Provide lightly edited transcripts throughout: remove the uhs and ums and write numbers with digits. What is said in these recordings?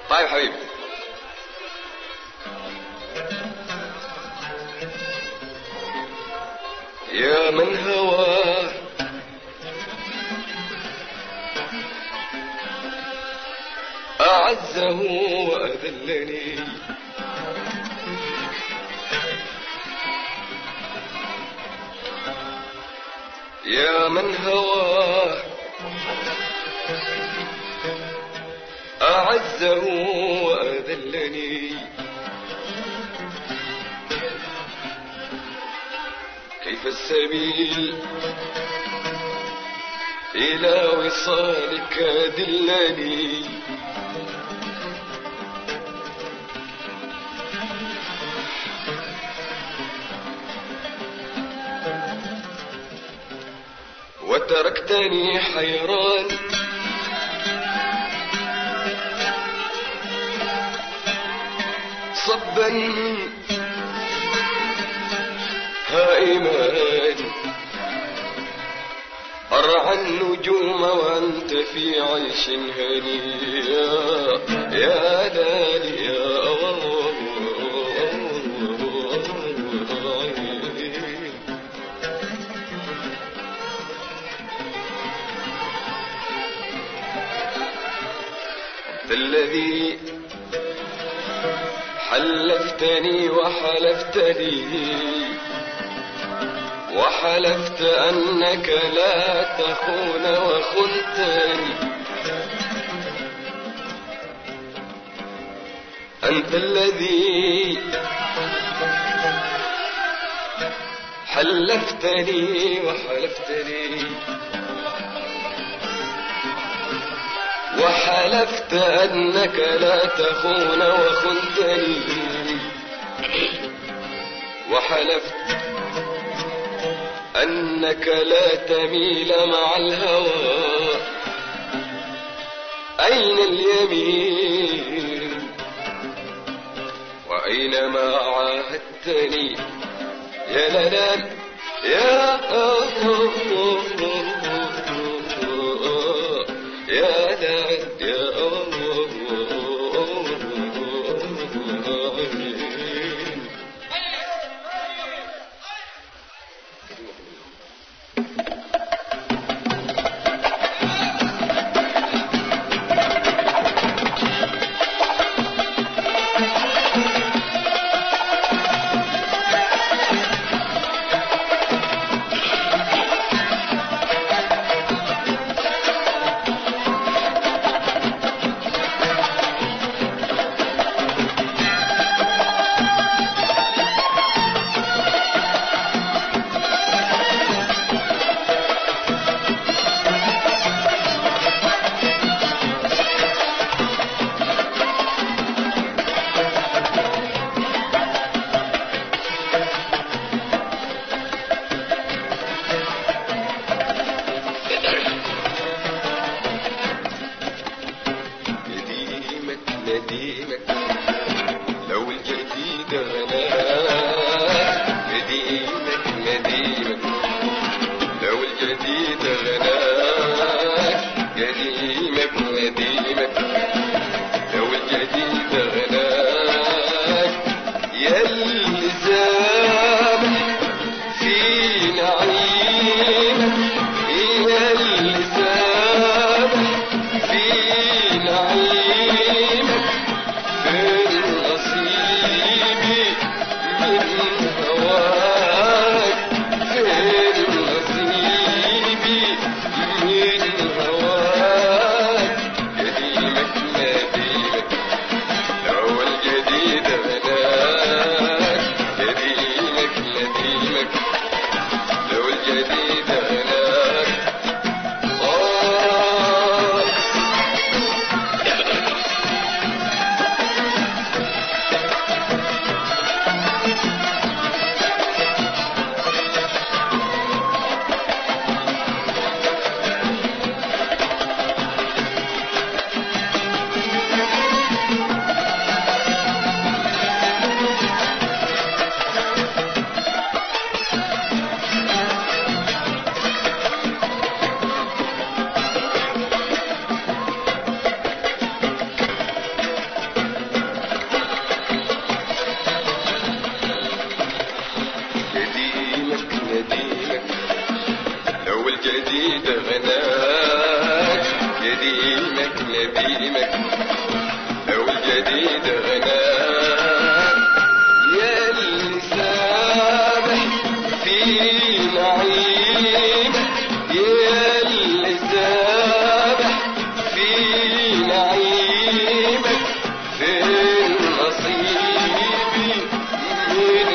طيب حبيبي. يا من هواه أعزه وأذلني، يا من هواه أعزه وأذلني، كيف السبيل إلى وصالك دلني، وتركتني حيران صبا هائما أرعى النجوم وأنت في عيش هني. يا لالي يا أنت الذي حلفتني وحلفت أنك لا تخون وخنتني. أنت الذي حلفتني وحلفت أنك لا تخون وخنتني، وحلفت أنك لا تميل مع الهوى. أين اليمين وأين ما عاهدتني؟ يا لالال يا يا لال يا نديمك لو الجديد غناك، نديمك لو الجديد غناك، نديمك لو الجديد غناك. يا اللي سامح في نعيمك، يا اللي سامح في نعيمك، فين نصيبي من هواك، فين نصيبي من هواك. نديمك لو الجديد غناك، نديمك لو الجديد غناك. نديمك لو الجديد غناك قديمك نديمك لو الجديد غناك يا اللي سامح في نعيمك يا اللي سامح في نعيمك فين نصيبي من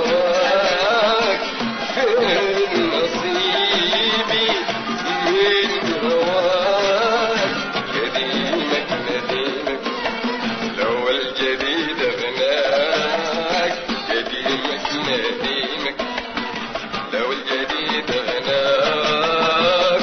هواك فين نصيبي من هواك قديمك نديمك لو الجديد غناك قديمك نديمك لو الجديد غناك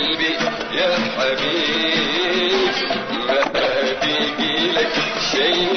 حبيب ما بيجي لك شيء